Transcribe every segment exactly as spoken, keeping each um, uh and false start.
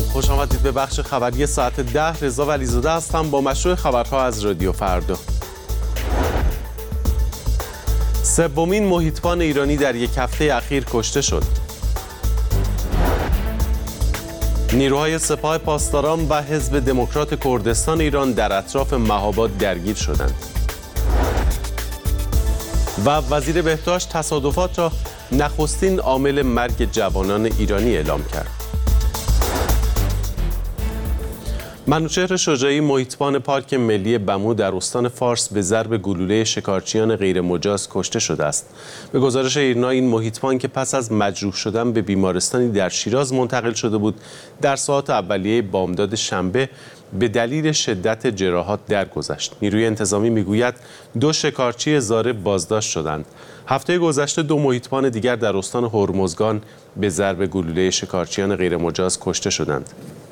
خوش آمدید به بخش خبری ساعت ده. رضا ولیزاده هستم با مشروع خبرها از رادیو فردا. سومین محیطبان ایرانی در یک هفته اخیر کشته شد. نیروهای سپاه پاسداران و حزب دموکرات کردستان ایران در اطراف مهاباد درگیر شدند. و وزیر بهداشت تصادفات را نخستین عامل مرگ جوانان ایرانی اعلام کرد. منوچهر شجاعی محیطبان پارک ملی بمو در استان فارس به ضرب گلوله شکارچیان غیرمجاز کشته شده است. به گزارش ایرنا این محیطبان که پس از مجروح شدن به بیمارستانی در شیراز منتقل شده بود، در ساعات اولیه بامداد شنبه به دلیل شدت جراحات درگذشت. نیروی انتظامی میگوید دو شکارچی زاره بازداشت شدند. هفته گذشته دو محیطبان دیگر در استان هرمزگان به ضرب گلوله شکارچیان غیرمجاز کشته شدند.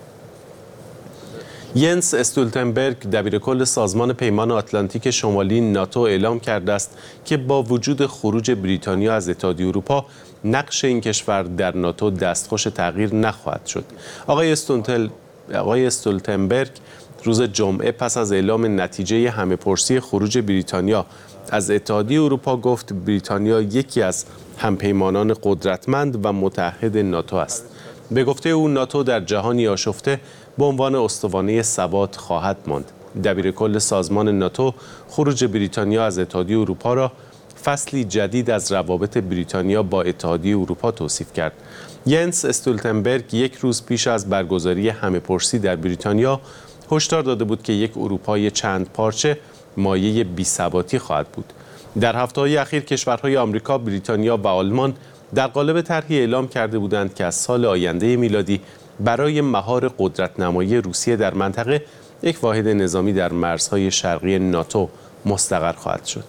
ینس استولتنبرگ دبیرکل سازمان پیمان آتلانتیک شمالی ناتو اعلام کرده است که با وجود خروج بریتانیا از اتحادیه اروپا، نقش این کشور در ناتو دستخوش تغییر نخواهد شد. آقای استولتل آقای استولتنبرگ روز جمعه پس از اعلام نتیجه همه‌پرسی خروج بریتانیا از اتحادیه اروپا گفت بریتانیا یکی از همپیمانان قدرتمند و متحد ناتو است. به گفته او ناتو در جهانی آشفته به عنوان استوانه ثبات خواهد ماند. دبیرکل سازمان ناتو خروج بریتانیا از اتحادیه اروپا را فصلی جدید از روابط بریتانیا با اتحادیه اروپا توصیف کرد. ینس استولتنبرگ یک روز پیش از برگزاری همه‌پرسی در بریتانیا هشدار داده بود که یک اروپای چند پارچه مایه بی‌ثباتی خواهد بود. در هفته‌های اخیر کشورهای آمریکا، بریتانیا و آلمان در قالب طرحی اعلام کرده بودند که از سال آینده میلادی برای مهار قدرت‌نمایی روسیه در منطقه یک واحد نظامی در مرزهای شرقی ناتو مستقر خواهد شد.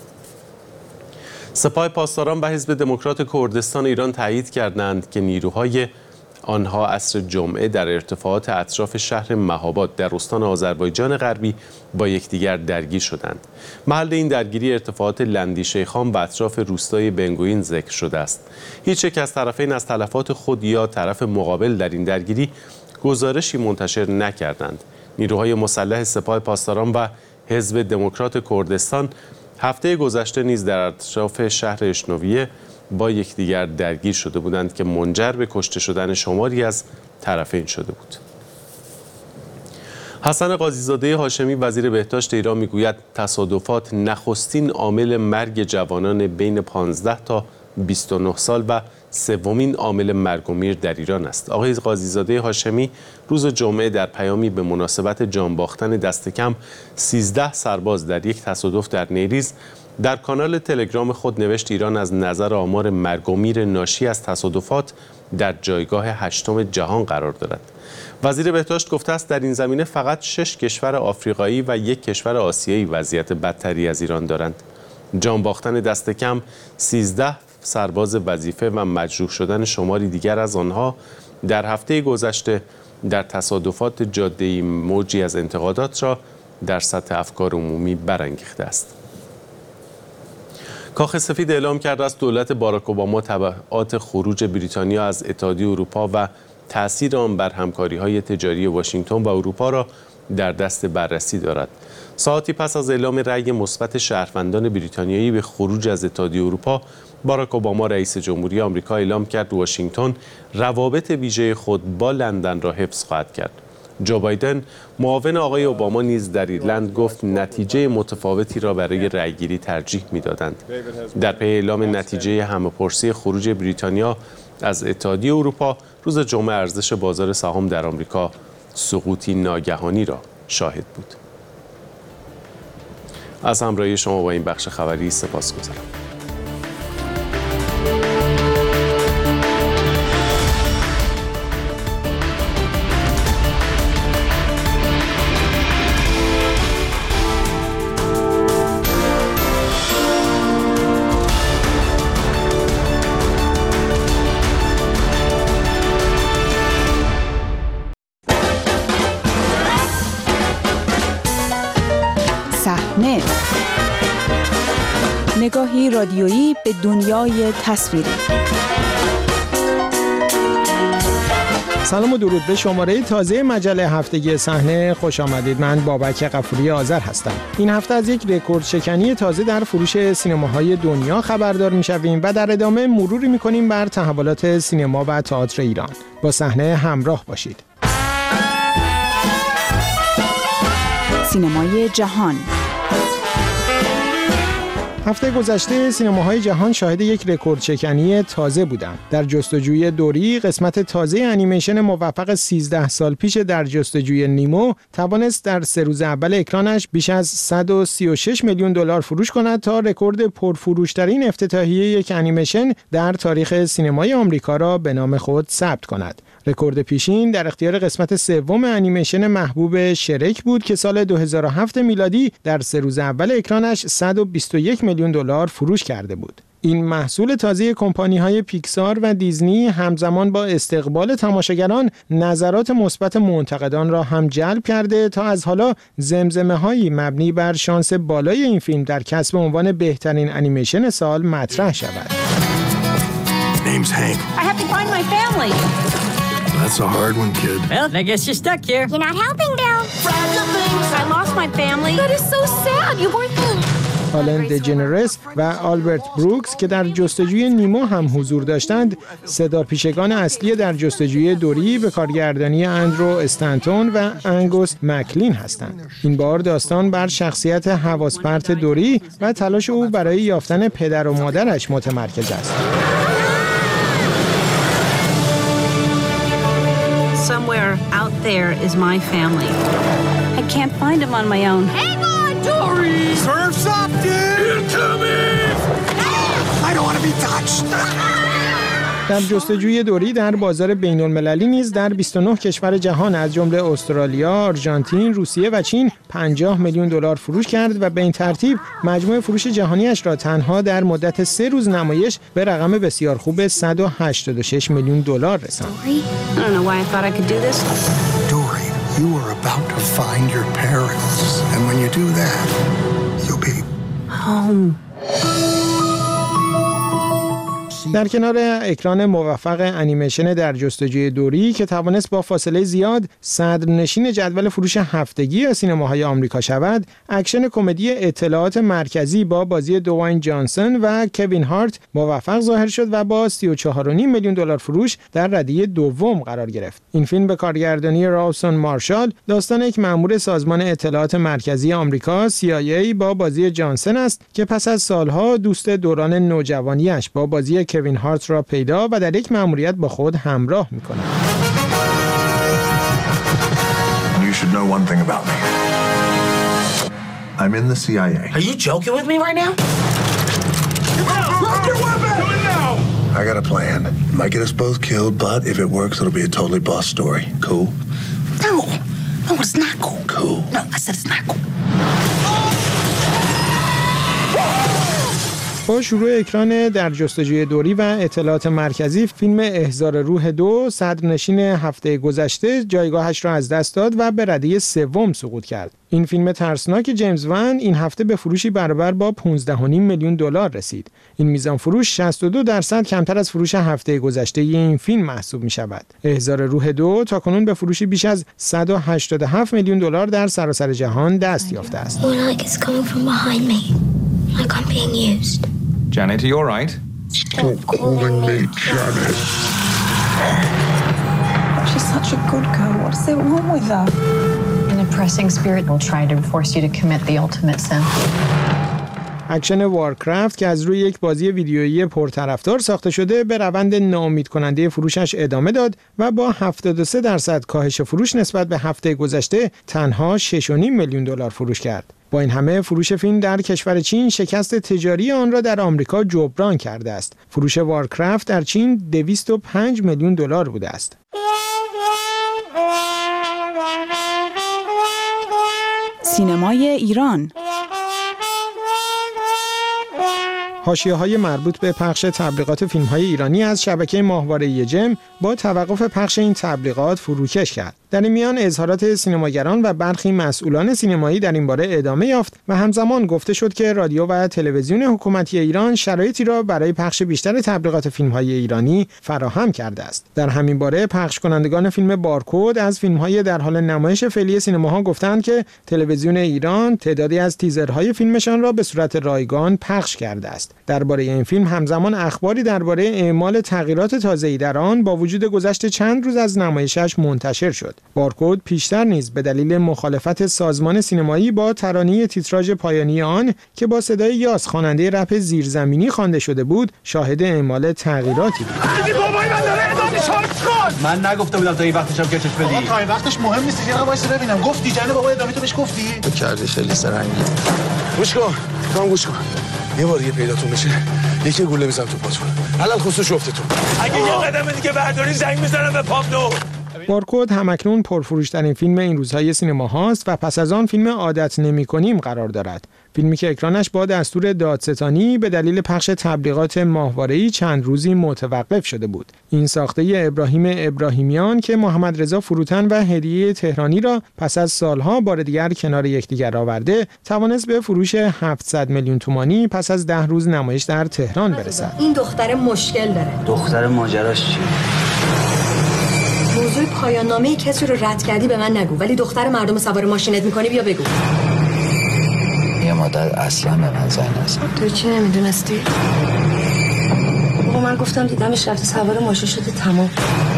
سپاه پاسداران و حزب دموکرات کردستان ایران تایید کردند که نیروهای آنها عصر جمعه در ارتفاعات اطراف شهر مهاباد در استان آذربایجان غربی با یکدیگر درگیر شدند. محل این درگیری ارتفاعات لندیشیخان و اطراف روستای بنگوین ذکر شده است. هیچ یک از طرفین از تلفات خود یا طرف مقابل در این درگیری گزارشی منتشر نکردند. نیروهای مسلح سپاه پاسداران و حزب دموکرات کردستان هفته گذشته نیز در اطراف شهر اشنویه با یکدیگر درگیر شده بودند که منجر به کشته شدن شماری از طرفین شده بود. حسن قاضی‌زاده هاشمی وزیر بهداشت ایران میگوید تصادفات نخستین عامل مرگ جوانان بین پانزده تا بیست و نه سال و سومین عامل مرگ و میر در ایران است. آقای قاضی‌زاده هاشمی روز جمعه در پیامی به مناسبت جان باختن دست کم سیزده سرباز در یک تصادف در نیریز در کانال تلگرام خود نوشت ایران از نظر آمار مرگ و میر ناشی از تصادفات در جایگاه هشتم جهان قرار دارد. وزیر بهداشت گفته است در این زمینه فقط شش کشور آفریقایی و یک کشور آسیایی وضعیت بدتری از ایران دارند. جان باختن دست کم سیزده سرباز وظیفه و مجروح شدن شماری دیگر از آنها در هفته گذشته در تصادفات جاده‌ای موجی از انتقادات را در سطح افکار عمومی برانگیخته است. کاخ سفید اعلام کرده است دولت باراک اوباما تبعات خروج بریتانیا از اتحادیه اروپا و تأثیر آن بر همکاری‌های تجاری واشنگتن و اروپا را در دست بررسی دارد. ساعتی پس از اعلام رأی مثبت شهروندان بریتانیایی به خروج از اتحادیه اروپا، باراک اوباما رئیس جمهوری آمریکا اعلام کرد واشنگتن روابط ویژه خود با لندن را حفظ خواهد کرد. جو بایدن معاون آقای اوباما نیز در ایرلند گفت نتیجه متفاوتی را برای رأیگیری ترجیح می‌دادند. در پی اعلام نتیجه همه‌پرسی خروج بریتانیا از اتحادیه اروپا، روز جمعه ارزش بازار سهام در آمریکا سقوطی ناگهانی را شاهد بود. از همراهی شما با این بخش خبری سپاسگزارم. صحنه، نگاهی رادیویی به دنیای تصویری. سلام و درود به شماره تازه مجله هفتگی صحنه خوش آمدید. من بابک غفوری آذر هستم. این هفته از یک رکورد شکنی تازه در فروش سینماهای دنیا خبردار می‌شویم و در ادامه مروری می‌کنیم بر تحولات سینما و تئاتر ایران. با صحنه همراه باشید. سینمای جهان. هفته گذشته سینماهای جهان شاهد یک رکورد شکنی تازه بودند. در جستجوی دوری، قسمت تازه انیمیشن موفق سیزده سال پیش در جستجوی نیمو توانست در سه روز اول اکرانش بیش از صد و سی و شش میلیون دلار فروش کند تا رکورد پرفروشترین افتتاحیه یک انیمیشن در تاریخ سینمای آمریکا را به نام خود ثبت کند. رکورد پیشین در اختیار قسمت سوم انیمیشن محبوب شرک بود که سال دو هزار و هفت میلادی در سه روز اول اکرانش صد و بیست و یک میلیون دلار فروش کرده بود. این محصول تازه کمپانی‌های پیکسار و دیزنی همزمان با استقبال تماشاگران نظرات مثبت منتقدان را هم جلب کرده تا از حالا زمزمه‌هایی مبنی بر شانس بالای این فیلم در کسب عنوان بهترین انیمیشن سال مطرح شود. Name's Hank. I have to find my family. That's a hard one, kid. Well, I guess you're stuck here. You're not helping, Bill. I lost my family. That is so sad. You weren't there. آلن دجنرس و آلبرت بروکس که در جستجوی نیمو هم حضور داشتند، صدا پیشگان اصلی در جستجوی دوری به کارگردانی اندرو استنتون و انگوس مکلین هستند. این بار داستان بر شخصیت حواس پرت دوری و تلاش او برای یافتن پدر و مادرش متمرکز است. Somewhere out there is my family. I can't find them on my own. Hang on, Dory! Surf's up, dude! Incoming! I don't want to be touched! در جستجوی دوری در بازار بین المللی نیز در بیست و نه کشور جهان از جمله استرالیا، آرژانتین، روسیه و چین پنجاه میلیون دلار فروش کرد و به این ترتیب مجموع فروش جهانیش را تنها در مدت سه روز نمایش به رقم بسیار خوب صد و هشتاد و شش میلیون دلار رساند. I don't know why I thought I could do this. Dory, you are about to find your parents. And when you do that, you'll be Home. در کنار اکران موفق انیمیشن در جستجوی دوری که توانست با فاصله زیاد صدرنشین جدول فروش هفتگی سینماهای آمریکا شود، اکشن کمدی اطلاعات مرکزی با بازی دوواین جانسون و کوین هارت موفق ظاهر شد و با سی و چهار و نیم میلیون دلار فروش در ردیه دوم قرار گرفت. این فیلم به کارگردانی راوسون مارشال داستان یک مأمور سازمان اطلاعات مرکزی آمریکا سی آی ای با بازی جانسون است که پس از سالها دوست دوران نوجوانیش با بازی کوین هارت را پیدا و در یک مأموریت با خود همراه می‌کند. You should know one thing about me. I'm in the C I A. Are you joking with me right now? Drop your weapon! Do it now! I got a plan. Might get us both killed, but if it works, it'll be a totally boss story. Cool? No. No, it's not cool. Cool. No, I said it's not cool. با شروع اکران در جستجوی دوری و اطلاعات مرکزی، فیلم احضار روح دو صدرنشین هفته گذشته جایگاهش را از دست داد و به ردیه سوم سقوط کرد. این فیلم ترسناک جیمز وان این هفته به فروشی برابر با پانزده و نیم میلیون دلار رسید. این میزان فروش شصت و دو درصد کمتر از فروش هفته گذشته این فیلم محسوب می شود. احضار روح دو تاکنون به فروشی بیش از صد و هشتاد و هفت میلیون دلار در سراسر جهان دست یافته است. Janet, are you all right? Stop calling me Janet. She's such a good girl. What's so wrong with her? An oppressing spirit will try to force you to commit the ultimate sin. اکشن وارکرافت که از روی یک بازی ویدیویی پرطرفدار ساخته شده به روند ناامید کننده فروشش ادامه داد و با هفتاد و سه درصد کاهش فروش نسبت به هفته گذشته تنها شش و نیم میلیون دلار فروش کرد. با این همه فروش فیلم در کشور چین شکست تجاری آن را در آمریکا جبران کرده است. فروش وارکرافت در چین دویست و پنج میلیون دلار بوده است. سینمای ایران. حاشیه‌های مربوط به پخش تبلیغات فیلم‌های ایرانی از شبکه ماهواره جم با توقف پخش این تبلیغات فروکش کرد. در این میان اظهارات سینماگران و برخی مسئولان سینمایی در این باره ادامه یافت و همزمان گفته شد که رادیو و تلویزیون حکومتی ایران شرایطی را برای پخش بیشتر تبلیغات فیلم‌های ایرانی فراهم کرده است. در همین باره پخش کنندگان فیلم بارکد از فیلم‌های در حال نمایش فعلی سینماها گفتند که تلویزیون ایران تعدادی از تیزرهای فیلمشان را به صورت رایگان پخش کرده است. درباره این فیلم همزمان اخباری درباره اعمال تغییرات تازه‌ای در آن با وجود گذشت چند روز از نمایشش منتشر شد. بارکد پیشتر نیز به دلیل مخالفت سازمان سینمایی با ترانه تیتراژ پایانی آن که با صدای یاس خواننده رپ زیرزمینی خوانده شده بود، شاهد اعمال تغییراتی بود. من نگفته بودم تا این وقتشم کشش بدی. آقا تا این وقتش مهم نیست. یه دقیقه وایس ببینم. گفتی جناب بابا ادامه تو بهش گفتی؟ تو کردی خیلی سرنگی. گوش کن. تو گوش کن. یه بار دیگه پیداتون بشه. یکی گوله میزنم تو پاتون. علل خصوص شفتتون. اگه یه قدم دیگه برداری زنگ میزنم به پابلو. بارکد همکنون پرفروش‌ترین فیلم این روزهای سینما هاست و پس از آن فیلم عادت نمی‌کنیم قرار دارد. فیلمی که اکرانش با دستور دادستانی به دلیل پخش تبلیغات ماهواره‌ای چند روزی متوقف شده بود. این ساخته ابراهیم ابراهیمیان که محمد رضا فروتن و هدیه تهرانی را پس از سالها بار دیگر کنار یکدیگر آورده، توانست به فروش هفتصد میلیون تومانی پس از ده روز نمایش در تهران برسد. این دختر مشکل داره. دختر ماجراش چیه؟ موضوع پایان نامه کسی رو رد کردی به من نگو، ولی دختر مردم سوار ماشینت میکنی بیا بگو. یه مادر اصلا به من زنگ نزد. تو چی نمیدونستی؟ بابا من گفتم دیدمش رفته سوار ماشین شده تمام.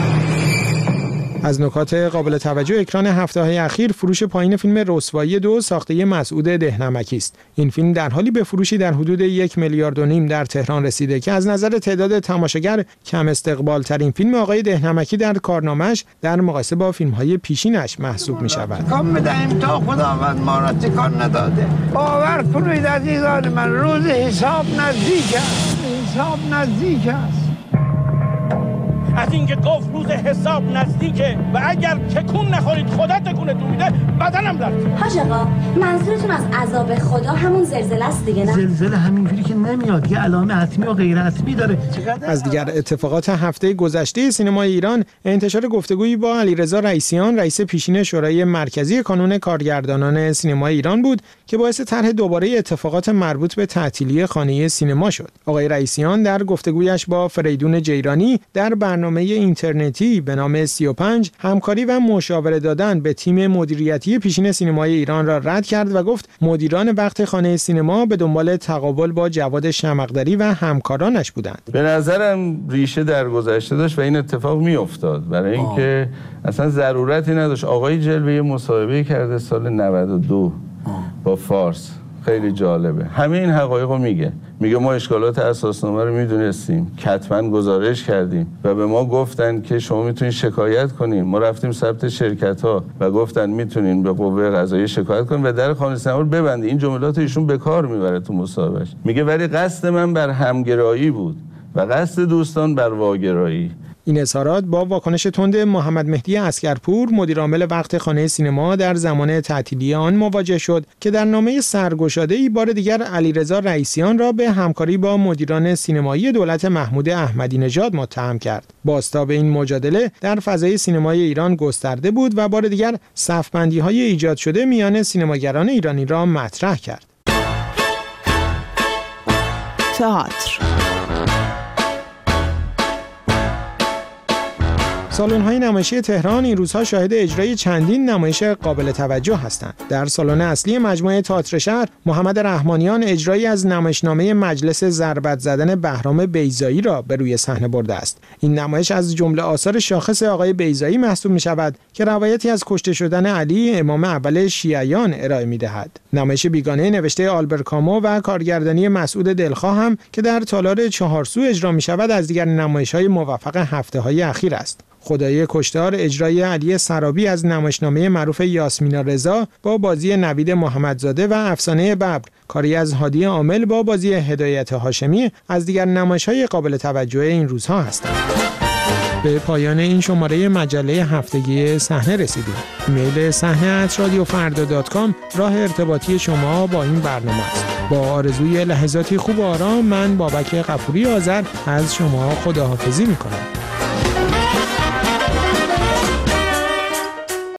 از نکات قابل توجه اکران هفته‌های اخیر فروش پایین فیلم رسوایی دو ساخته مسعود دهنمکی است. این فیلم در حالی به فروشی در حدود یک میلیارد و نیم در تهران رسیده که از نظر تعداد تماشاگر کم استقبال ترین فیلم آقای دهنمکی در کارنامه‌اش در مقایسه با فیلم‌های پیشینش محسوب می‌شود. کام بدهیم تا خداوند ما را تکان نداده. باور کنید عزیزان من، روز حساب نزدیک است. حساب نزدیک است. از اینکه گفت روز حساب نزدیکه و اگر تکون نخورید خدا تکونتون میده بدنم درد. حاج آقا منظورتون از عذاب خدا همون زلزله است دیگه نه؟ زلزله همینجوری که نمیاد، یه علائم حتمی و غیر حتمی داره. از دیگر اتفاقات هفته گذشته سینمای ایران انتشار گفتگویی با علیرضا رئیسیان رئیس پیشین شورای مرکزی کانون کارگردانان سینمای ایران بود که باعث طرح دوباره اتفاقات مربوط به تعطیلی خانه سینما شد. آقای رئیسیان در گفتگویش با فریدون جیرانی در برنامه اینترنتی به نام سی و پنج همکاری و مشاوره دادن به تیم مدیریتی پیشین سینمای ایران را رد کرد و گفت مدیران وقت خانه سینما به دنبال تقابل با جواد شمقدری و همکارانش بودند. به نظرم ریشه در گذشته داشت و این اتفاق می افتاد برای اینکه اصلا ضرورتی نداشت. آقای جلوه مصاحبه کرده سال نود و دو با فارس، خیلی جالبه. همه این حقایق رو میگه. میگه ما اشکالات اساسنامه رو میدونستیم، کتباً گزارش کردیم و به ما گفتن که شما میتونید شکایت کنین. ما رفتیم ثبت شرکت ها و گفتن میتونین به قوه قضاییه شکایت کنین و در خانه سینما رو ببندید. این جملات ایشون به کار میبره تو مصاحبهش. میگه ولی قصد من بر همگرایی بود و قصد دوستان بر واگرایی. این اظهارات با واکنش تند محمد مهدی عسکرپور مدیر عامل وقت خانه سینما در زمان تعطیلی آن مواجه شد که در نامه سرگشاده‌ای بار دیگر علیرضا رئیسیان را به همکاری با مدیران سینمایی دولت محمود احمدی نژاد متهم کرد. بازتاب این مجادله در فضای سینمای ایران گسترده بود و بار دیگر صف‌بندی‌های ایجاد شده میان سینماگران ایرانی را مطرح کرد. تئاتر سالن‌های نمایشی تهران این روزها شاهد اجرای چندین نمایش قابل توجه هستند. در سالن اصلی مجموعه تئاتر شهر، محمد رحمانیان اجرایی از نمایشنامه مجلس ضربت زدن بهرام بیضایی را به روی صحنه برده است. این نمایش از جمله آثار شاخص آقای بیضایی محسوب می‌شود که روایتی از کشته شدن علی امام اول شیعیان ارائه می‌دهد. نمایش بیگانه نوشته آلبر کامو و کارگردانی مسعود دلخواه هم که در تالار چهارسو اجرا می‌شود از دیگر نمایش‌های موفق هفته‌های اخیر است. خدای کشتار اجرای علی سرابی از نمایشنامه معروف یاسمینا رضا با بازی نوید محمدزاده و افسانه ببر کاری از هادی عامل با بازی هدایت هاشمی از دیگر نمایش‌های قابل توجه این روزها هستند. به پایان این شماره مجله هفتگی صحنه رسیدیم. ایمیل صحنه ات رادیو فردا دات کام راه ارتباطی شما با این برنامه است. با آرزوی لحظاتی خوب و آرام من بابک غفوری آذر از شما خداحافظی می‌کنم.